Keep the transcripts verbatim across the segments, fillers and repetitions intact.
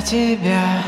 тебя.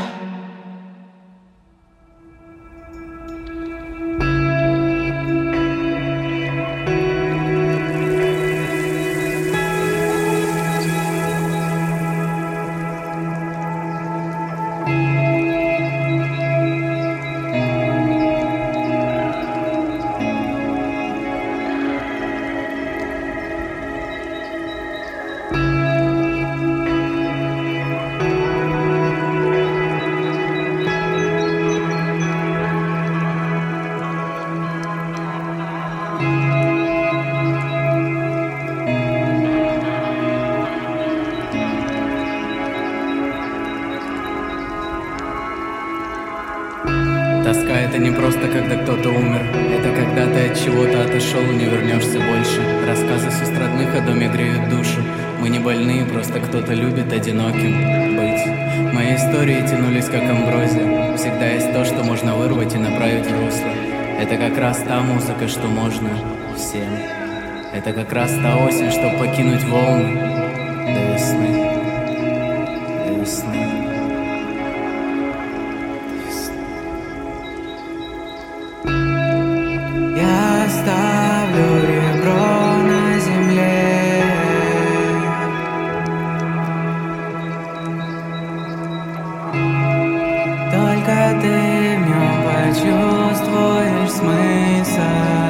Тоска — это не просто когда кто-то умер, это когда ты от чего-то отошел и не вернешься больше. Рассказы с эстрадных о доме греют душу. Мы не больные, просто кто-то любит одиноким быть. Мои истории тянулись как амброзия. Всегда есть то, что можно вырвать и направить в русло. Это как раз та музыка, что можно всем. Это как раз та осень, чтоб покинуть волны до весны, до весны. Я оставлю ребро на земле. Только ты в нем почувствуешь смысл.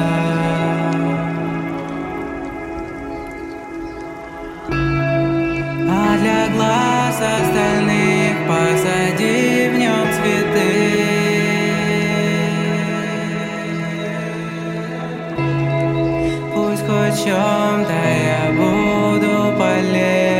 А для глаз остальных посади в нем цветы. Хоть в чем-то я буду полезен.